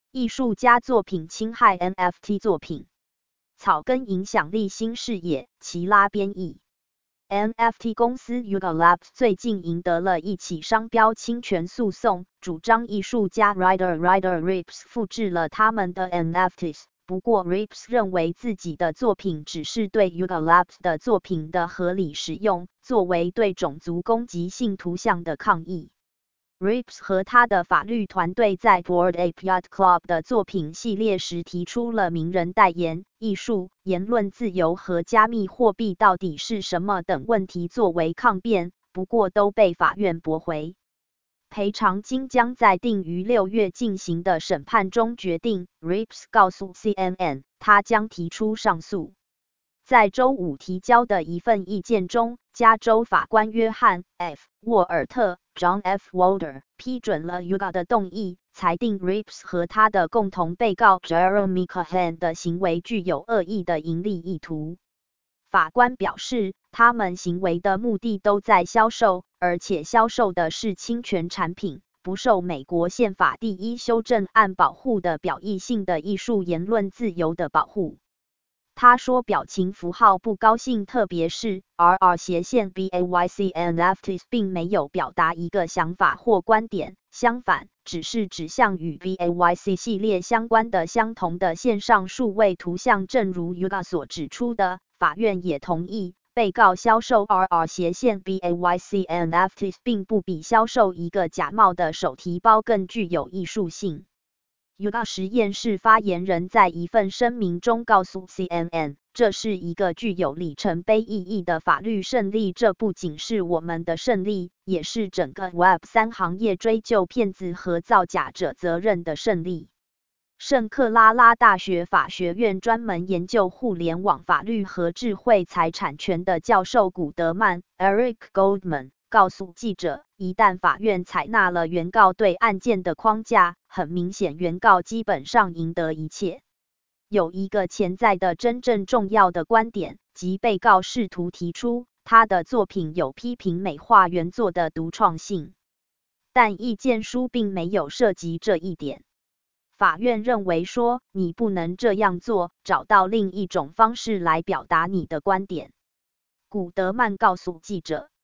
艺术家作品侵害 NFT 作品。草根影响力新事业，齐拉编译。NFT 公司 Yuga Labs 最近赢得了一起商标侵权诉讼，主张艺术家 Ryder Rips 复制了他们的 NFTs。不过 Rips 认为自己的作品只是对 Yuga Labs 的作品的合理使用，作为对种族攻击性图像的抗议。Rips 和他的法律团队在 Bored Ape Yacht Club 的作品系列时提出了名人代言、艺术、言论自由和加密货币到底是什么等问题作为抗辩，不过都被法院驳回。赔偿金将在定于6月进行的审判中决定。Rips 告诉 CNN， 他将提出上诉。在周五提交的一份意见中，加州法官约翰 ·F· 沃尔特 （John F. Walder） 批准了 Yuga 的动议，裁定 Rips 和他的共同被告 Jeremy Cohen 的行为具有恶意的盈利意图。法官表示，他们行为的目的都在销售，而且销售的是侵权产品，不受美国宪法第1修正案保护的表意性的艺术言论自由的保护。他说表情符号不高兴，特别是 BAYC NFTs 并没有表达一个想法或观点，相反，只是指向与 BAYC 系列相关的相同的线上数位图像。正如 Yuga 所指出的，法院也同意，被告销售 BAYC NFTs 并不比销售一个假冒的手提包更具有艺术性。Yuga 实验室发言人在一份声明中告诉 CNN， 这是一个具有里程碑意义的法律胜利，这不仅是我们的胜利，也是整个 Web3 行业追究骗子和造假者责任的胜利。圣克拉拉大学法学院专门研究互联网法律和智慧财产权的教授古德曼 （Eric Goldman）告诉记者，一旦法院采纳了原告对案件的框架，很明显原告基本上赢得一切。有一个潜在的真正重要的观点，即被告试图提出他的作品有批评美化原作的独创性，但意见书并没有涉及这一点。法院认为说，你不能这样做，找到另一种方式来表达你的观点。古德曼告诉记者。